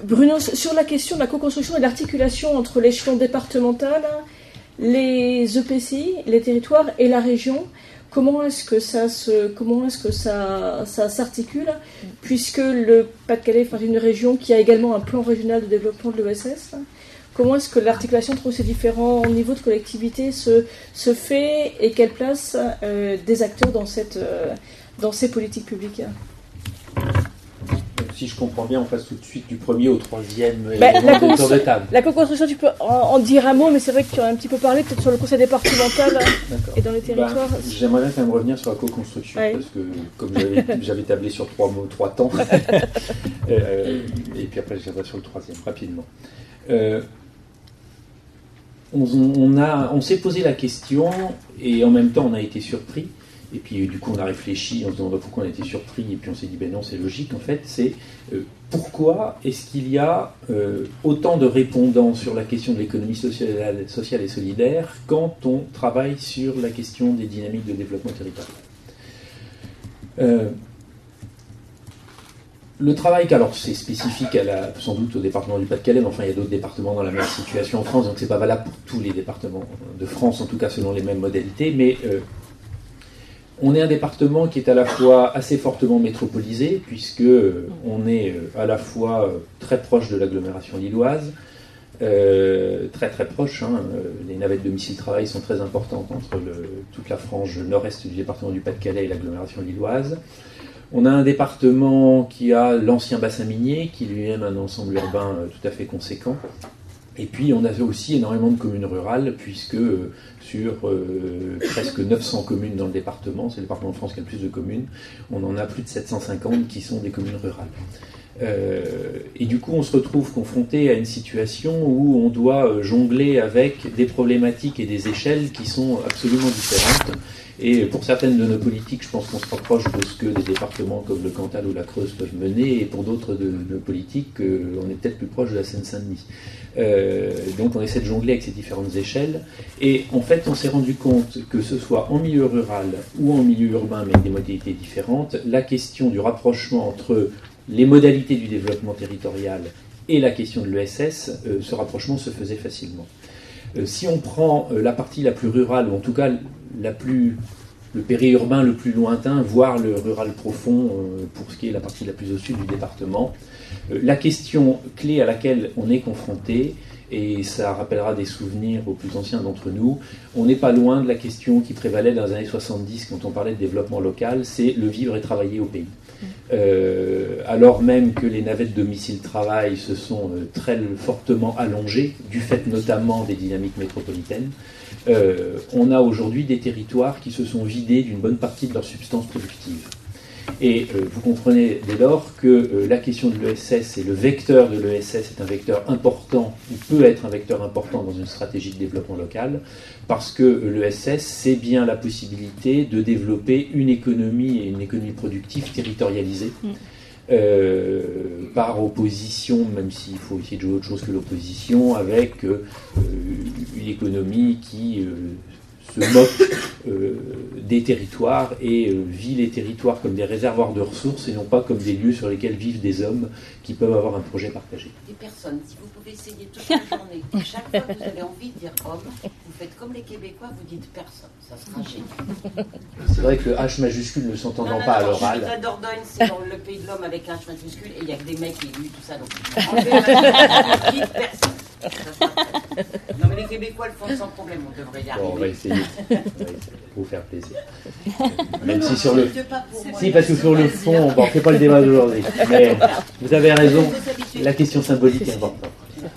Bruno, sur la question de la co-construction et l'articulation entre l'échelon départemental, les EPCI, les territoires et la région, comment est-ce que ça s'articule, puisque le Pas-de-Calais est une région qui a également un plan régional de développement de l'ESS. Comment est-ce que l'articulation entre ces différents niveaux de collectivité se fait, et quelle place des acteurs dans ces politiques publiques? Si je comprends bien, on passe tout de suite du premier au troisième élément tour de table. La co-construction, tu peux en dire un mot, mais c'est vrai que tu en as un petit peu parlé, peut-être sur le conseil départemental et dans les territoires. J'aimerais bien quand même revenir sur la co-construction, parce que comme j'avais tablé sur trois temps, et puis après je viendrai sur le troisième, rapidement. On s'est posé la question, et en même temps on a été surpris. Et puis du coup on a réfléchi en se demandant pourquoi on a été surpris, et puis on s'est dit ben non, c'est logique en fait, c'est pourquoi est-ce qu'il y a autant de répondants sur la question de l'économie sociale et solidaire quand on travaille sur la question des dynamiques de développement territorial. Le travail, alors c'est spécifique sans doute au département du Pas-de-Calais, mais enfin il y a d'autres départements dans la même situation en France, donc c'est pas valable pour tous les départements de France, en tout cas selon les mêmes modalités, mais on est un département qui est à la fois assez fortement métropolisé, puisque on est à la fois très proche de l'agglomération lilloise, très très proche, les navettes domicile-travail sont très importantes entre toute la frange nord-est du département du Pas-de-Calais et l'agglomération lilloise. On a un département qui a l'ancien bassin minier, qui lui-même a un ensemble urbain tout à fait conséquent. Et puis on a aussi énormément de communes rurales, puisque sur presque 900 communes dans le département, c'est le département de France qui a le plus de communes, on en a plus de 750 qui sont des communes rurales. Et du coup on se retrouve confronté à une situation où on doit jongler avec des problématiques et des échelles qui sont absolument différentes. Et pour certaines de nos politiques, je pense qu'on se rapproche de ce que des départements comme le Cantal ou la Creuse peuvent mener, et pour d'autres de nos politiques, on est peut-être plus proche de la Seine-Saint-Denis. Donc on essaie de jongler avec ces différentes échelles, et en fait on s'est rendu compte que ce soit en milieu rural ou en milieu urbain, mais avec des modalités différentes, la question du rapprochement entre les modalités du développement territorial et la question de l'ESS, ce rapprochement se faisait facilement. Si on prend la partie la plus rurale, ou en tout cas le périurbain le plus lointain, voire le rural profond, pour ce qui est la partie la plus au sud du département, la question clé à laquelle on est confronté, et ça rappellera des souvenirs aux plus anciens d'entre nous, on n'est pas loin de la question qui prévalait dans les années 70 quand on parlait de développement local, c'est le vivre et travailler au pays. Alors même que les navettes domicile-travail se sont très fortement allongées, du fait notamment des dynamiques métropolitaines, on a aujourd'hui des territoires qui se sont vidés d'une bonne partie de leur substance productive. Et vous comprenez dès lors que la question de l'ESS et le vecteur de l'ESS est un vecteur important, ou peut être un vecteur important dans une stratégie de développement local, parce que l'ESS, c'est bien la possibilité de développer une économie, et une économie productive territorialisée, par opposition, même s'il faut essayer de jouer autre chose que l'opposition, avec une économie qui se moque des territoires et vit les territoires comme des réservoirs de ressources et non pas comme des lieux sur lesquels vivent des hommes qui peuvent avoir un projet partagé. Des personnes, si vous pouvez essayer toute la journée, chaque fois que vous avez envie de dire homme, vous faites comme les Québécois, vous dites personne, ça sera génial. C'est vrai que le H majuscule ne s'entendant pas à l'oral. Je suis à Dordogne, c'est dans le pays de l'homme avec un H majuscule, et il n'y a que des mecs élus, tout ça, donc en fait, dites personne. Non mais les Québécois le font sans problème, on devrait y arriver. Bon, on va essayer pour vous faire plaisir. Même si sur le... Si, parce que sur le fond, on ne fait pas le débat d'aujourd'hui. Mais vous avez raison, la question symbolique est importante.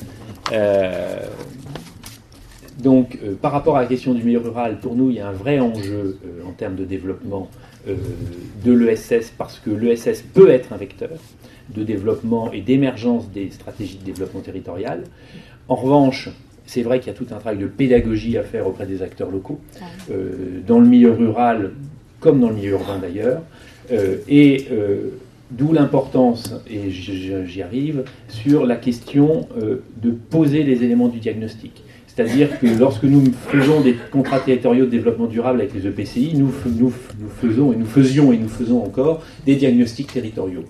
Donc, par rapport à la question du milieu rural, pour nous, il y a un vrai enjeu en termes de développement de l'ESS, parce que l'ESS peut être un vecteur de développement et d'émergence des stratégies de développement territorial. En revanche, c'est vrai qu'il y a tout un travail de pédagogie à faire auprès des acteurs locaux, dans le milieu rural comme dans le milieu urbain d'ailleurs, d'où l'importance, et j'y arrive, sur la question de poser les éléments du diagnostic. C'est-à-dire que lorsque nous faisons des contrats territoriaux de développement durable avec les EPCI, nous faisons encore des diagnostics territoriaux.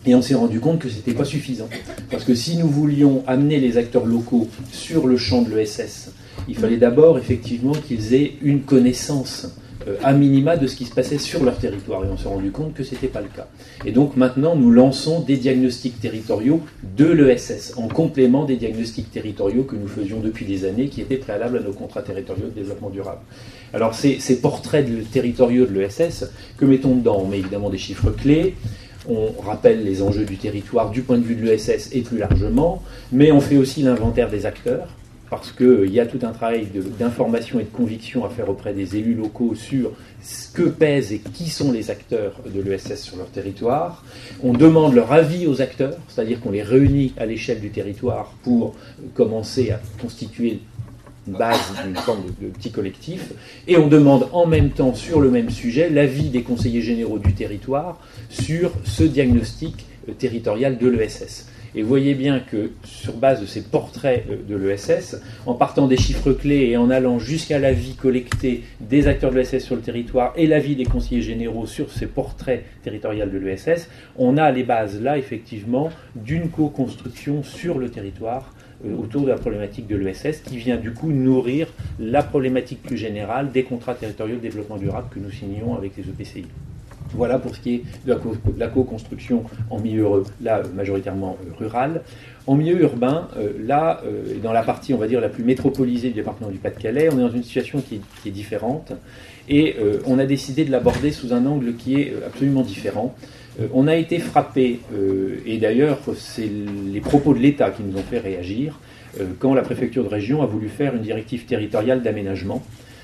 Et on s'est rendu compte que ce n'était pas suffisant. Parce que si nous voulions amener les acteurs locaux sur le champ de l'ESS, il fallait d'abord effectivement qu'ils aient une connaissance à minima de ce qui se passait sur leur territoire. Et on s'est rendu compte que ce n'était pas le cas. Et donc maintenant, nous lançons des diagnostics territoriaux de l'ESS, en complément des diagnostics territoriaux que nous faisions depuis des années, qui étaient préalables à nos contrats territoriaux de développement durable. Alors ces portraits territoriaux de l'ESS, que mettons dedans? On met évidemment des chiffres clés, on rappelle les enjeux du territoire du point de vue de l'ESS et plus largement, mais on fait aussi l'inventaire des acteurs, parce qu'il y a tout un travail d'information et de conviction à faire auprès des élus locaux sur ce que pèsent et qui sont les acteurs de l'ESS sur leur territoire. On demande leur avis aux acteurs, c'est-à-dire qu'on les réunit à l'échelle du territoire pour commencer à constituer une base d'une forme de petit collectif, et on demande en même temps, sur le même sujet, l'avis des conseillers généraux du territoire sur ce diagnostic territorial de l'ESS. Et vous voyez bien que sur base de ces portraits de l'ESS, en partant des chiffres clés et en allant jusqu'à l'avis collecté des acteurs de l'ESS sur le territoire et l'avis des conseillers généraux sur ces portraits territoriaux de l'ESS, on a les bases là, effectivement, d'une co-construction sur le territoire autour de la problématique de l'ESS, qui vient du coup nourrir la problématique plus générale des contrats territoriaux de développement durable que nous signons avec les EPCI. Voilà pour ce qui est de la co-construction en milieu, là, majoritairement rural. En milieu urbain, là, dans la partie, on va dire, la plus métropolisée du département du Pas-de-Calais, on est dans une situation qui est différente, et on a décidé de l'aborder sous un angle qui est absolument différent. On a été frappé, et d'ailleurs, c'est les propos de l'État qui nous ont fait réagir, quand la préfecture de région a voulu faire une directive territoriale d'aménagement.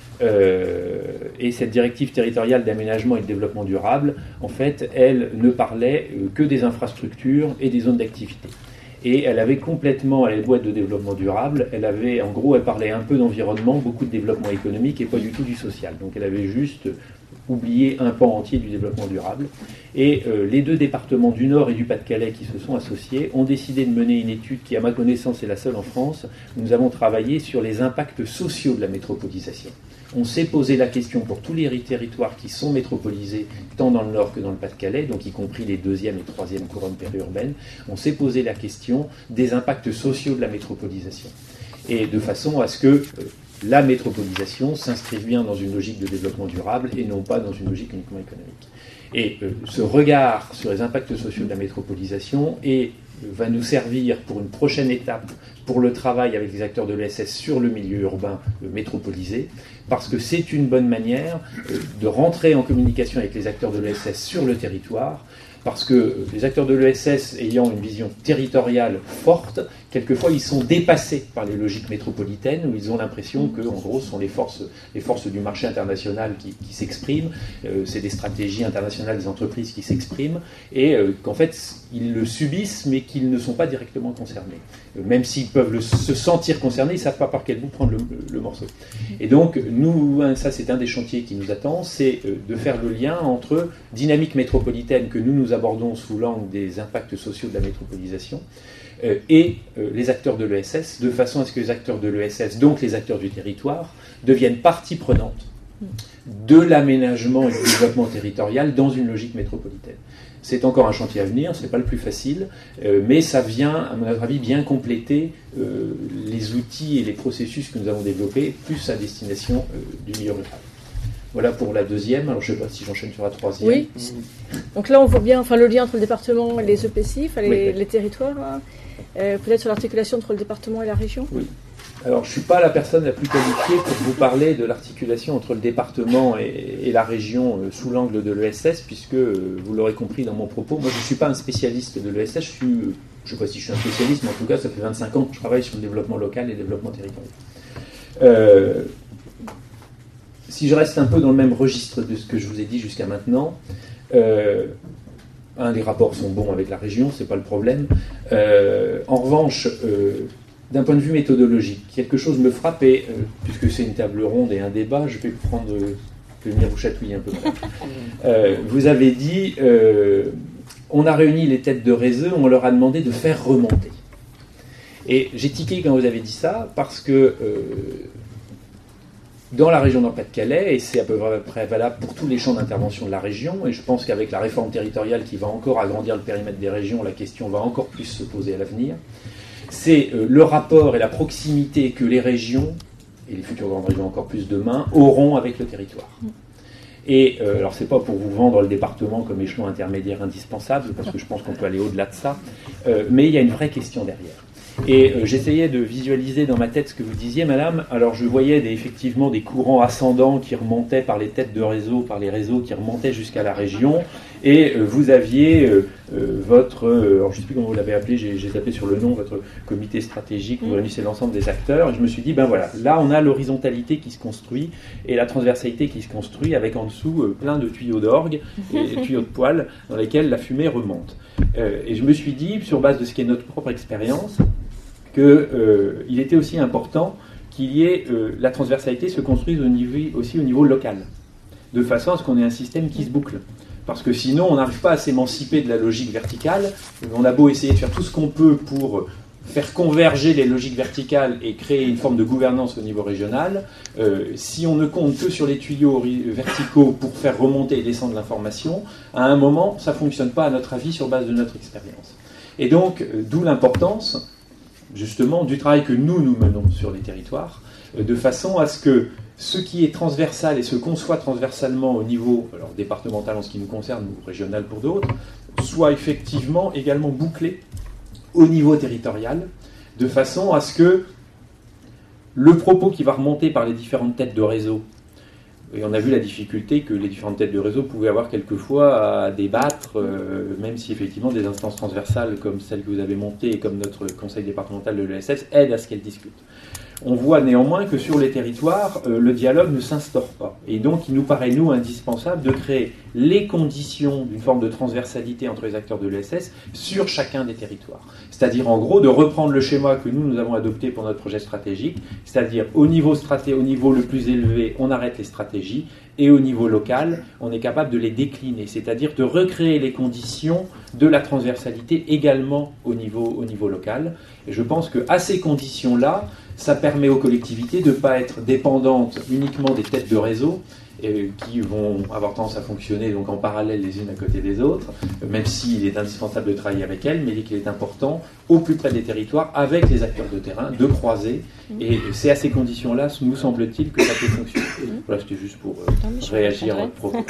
Et cette directive territoriale d'aménagement et de développement durable, en fait, elle ne parlait que des infrastructures et des zones d'activité. Et elle avait complètement, à la boîte de développement durable, elle parlait un peu d'environnement, beaucoup de développement économique et pas du tout du social. Donc elle avait juste oublié un pan entier du développement durable. Et les deux départements du Nord et du Pas-de-Calais qui se sont associés ont décidé de mener une étude qui, à ma connaissance, est la seule en France, où nous avons travaillé sur les impacts sociaux de la métropolisation. On s'est posé la question pour tous les territoires qui sont métropolisés, tant dans le Nord que dans le Pas-de-Calais, donc y compris les deuxième et troisième couronnes périurbaines, on s'est posé la question des impacts sociaux de la métropolisation. Et de façon à ce que la métropolisation s'inscrive bien dans une logique de développement durable et non pas dans une logique uniquement économique. Et ce regard sur les impacts sociaux de la métropolisation va nous servir pour une prochaine étape pour le travail avec les acteurs de l'ESS sur le milieu urbain métropolisé, parce que c'est une bonne manière de rentrer en communication avec les acteurs de l'ESS sur le territoire, parce que les acteurs de l'ESS ayant une vision territoriale forte, quelquefois ils sont dépassés par les logiques métropolitaines, où ils ont l'impression que, en gros, ce sont les forces du marché international qui s'expriment, c'est des stratégies internationales des entreprises qui s'expriment, et qu'en fait ils le subissent, mais qu'ils ne sont pas directement concernés. Même s'ils peuvent se sentir concernés, ils ne savent pas par quel bout prendre le morceau. Et donc, nous, ça c'est un des chantiers qui nous attend, c'est de faire le lien entre dynamique métropolitaine que nous abordons sous l'angle des impacts sociaux de la métropolisation, et les acteurs de l'ESS, de façon à ce que les acteurs de l'ESS, donc les acteurs du territoire, deviennent partie prenante de l'aménagement et du développement territorial dans une logique métropolitaine. C'est encore un chantier à venir, ce n'est pas le plus facile, mais ça vient, à mon avis, bien compléter les outils et les processus que nous avons développés, plus à destination du milieu rural. Voilà pour la deuxième. Alors je ne sais pas si j'enchaîne sur la troisième. Oui. Donc là, on voit bien le lien entre le département et les EPCI, les territoires. Hein. Peut-être sur l'articulation entre le département et la région. Oui. Alors, je ne suis pas la personne la plus qualifiée pour vous parler de l'articulation entre le département et la région sous l'angle de l'ESS, puisque, vous l'aurez compris dans mon propos, moi je ne suis pas un spécialiste de l'ESS, je ne sais pas si je suis un spécialiste, mais en tout cas, ça fait 25 ans que je travaille sur le développement local et le développement territorial. Si je reste un peu dans le même registre de ce que je vous ai dit jusqu'à maintenant, les rapports sont bons avec la région, ce n'est pas le problème. En revanche, d'un point de vue méthodologique, quelque chose me frappe, et puisque c'est une table ronde et un débat, je vais venir vous chatouiller un peu. Vous avez dit, on a réuni les têtes de réseau, on leur a demandé de faire remonter. Et j'ai tiqué quand vous avez dit ça, parce que dans la région Nord-Pas-de-Calais, et c'est à peu près valable pour tous les champs d'intervention de la région, et je pense qu'avec la réforme territoriale qui va encore agrandir le périmètre des régions, la question va encore plus se poser à l'avenir, c'est le rapport et la proximité que les régions, et les futures grandes régions encore plus demain, auront avec le territoire. Et alors c'est pas pour vous vendre le département comme échelon intermédiaire indispensable, parce que je pense qu'on peut aller au-delà de ça, mais il y a une vraie question derrière. Et j'essayais de visualiser dans ma tête ce que vous disiez, madame. Alors je voyais effectivement des courants ascendants qui remontaient par les têtes de réseau, par les réseaux qui remontaient jusqu'à la région. Et vous aviez votre, alors je ne sais plus comment vous l'avez appelé, j'ai tapé sur le nom, votre comité stratégique, vous réunissez l'ensemble des acteurs. Et je me suis dit, ben voilà, là on a l'horizontalité qui se construit et la transversalité qui se construit avec en dessous plein de tuyaux d'orgue et tuyaux de poêle dans lesquels la fumée remonte. Et je me suis dit, sur base de ce qui est notre propre expérience, qu'il était aussi important qu'il y ait la transversalité se construise aussi au niveau local, de façon à ce qu'on ait un système qui se boucle. Parce que sinon, on n'arrive pas à s'émanciper de la logique verticale. On a beau essayer de faire tout ce qu'on peut pour faire converger les logiques verticales et créer une forme de gouvernance au niveau régional, si on ne compte que sur les tuyaux verticaux pour faire remonter et descendre l'information, à un moment, ça ne fonctionne pas, à notre avis, sur base de notre expérience. Et donc, d'où l'importance, justement, du travail que nous menons sur les territoires, de façon à ce que ce qui est transversal et se conçoit transversalement au niveau alors, départemental en ce qui nous concerne, ou régional pour d'autres, soit effectivement également bouclé au niveau territorial, de façon à ce que le propos qui va remonter par les différentes têtes de réseau, et on a vu la difficulté que les différentes têtes de réseau pouvaient avoir quelquefois à débattre, même si effectivement des instances transversales comme celle que vous avez montée et comme notre conseil départemental de l'ESS aident à ce qu'elles discutent. On voit néanmoins que sur les territoires, le dialogue ne s'instaure pas. Et donc, il nous paraît, nous, indispensable de créer les conditions d'une forme de transversalité entre les acteurs de l'ESS sur chacun des territoires. C'est-à-dire, en gros, de reprendre le schéma que nous avons adopté pour notre projet stratégique, c'est-à-dire au niveau le plus élevé, on arrête les stratégies, et au niveau local, on est capable de les décliner, c'est-à-dire de recréer les conditions de la transversalité également au niveau local. Et je pense qu'à ces conditions-là, ça permet aux collectivités de ne pas être dépendantes uniquement des têtes de réseau qui vont avoir tendance à fonctionner donc en parallèle les unes à côté des autres, même s'il est indispensable de travailler avec elles, mais qu'il est important, au plus près des territoires, avec les acteurs de terrain, de croiser. Et c'est à ces conditions-là, nous semble-t-il, que ça peut fonctionner. Voilà, c'était juste pour réagir à votre propos.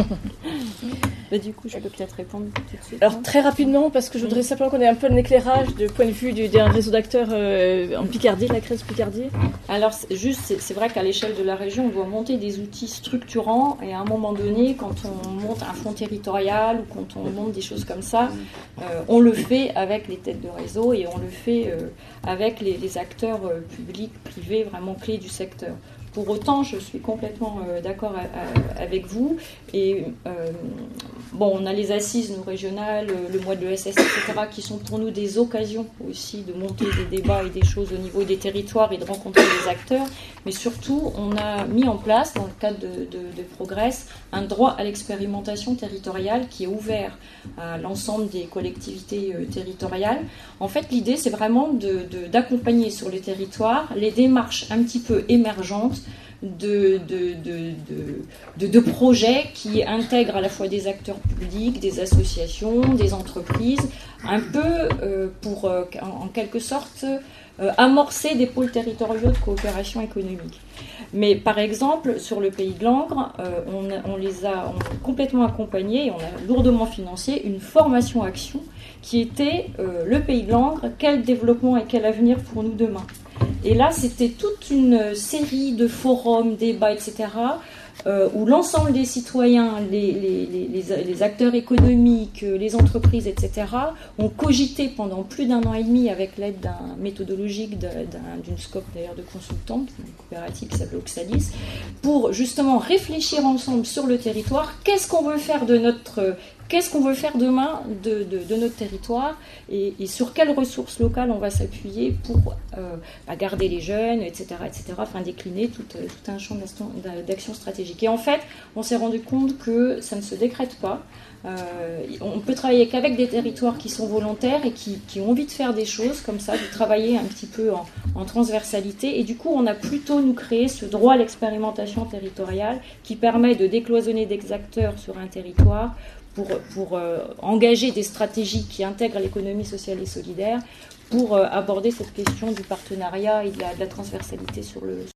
Du coup, je peux peut-être répondre tout de suite. Alors, très rapidement, parce que je voudrais simplement qu'on ait un peu un éclairage du point de vue d'un réseau d'acteurs en Picardie, la Crèce Picardie. Alors, c'est vrai qu'à l'échelle de la région, on doit monter des outils structurants, et à un moment donné, quand on monte un fonds territorial ou quand on monte des choses comme ça, on le fait avec les têtes de réseau et on le fait avec les acteurs publics, privés, vraiment clés du secteur. Pour autant, je suis complètement d'accord avec vous. Et on a les assises nous, régionales, le mois de l'ESS, etc., qui sont pour nous des occasions aussi de monter des débats et des choses au niveau des territoires et de rencontrer des acteurs. Mais surtout, on a mis en place, dans le cadre de Progress, un droit à l'expérimentation territoriale qui est ouvert à l'ensemble des collectivités territoriales. En fait, l'idée, c'est vraiment d'accompagner sur les territoires les démarches un petit peu émergentes de projets qui intègrent à la fois des acteurs publics, des associations, des entreprises, un peu pour, en quelque sorte, amorcer des pôles territoriaux de coopération économique. Mais par exemple, sur le Pays de Langres, on les a complètement accompagnés et on a lourdement financé une formation-action qui était le Pays de Langres, quel développement et quel avenir pour nous demain. Et là, c'était toute une série de forums, débats, etc., où l'ensemble des citoyens, les acteurs économiques, les entreprises, etc., ont cogité pendant plus d'1 an et demi avec l'aide d'un méthodologique d'une scope d'ailleurs de consultante, une coopérative qui s'appelle Oxalis, pour justement réfléchir ensemble sur le territoire, qu'est-ce qu'on veut faire de notre qu'est-ce qu'on veut faire demain de notre territoire et sur quelles ressources locales on va s'appuyer pour garder les jeunes, etc., enfin décliner tout un champ d'action stratégique. Et en fait, on s'est rendu compte que ça ne se décrète pas. On peut travailler qu'avec des territoires qui sont volontaires et qui ont envie de faire des choses comme ça, de travailler un petit peu en transversalité. Et du coup, on a plutôt, nous, créé ce droit à l'expérimentation territoriale qui permet de décloisonner des acteurs sur un territoire pour engager des stratégies qui intègrent l'économie sociale et solidaire, pour aborder cette question du partenariat et de la transversalité sur le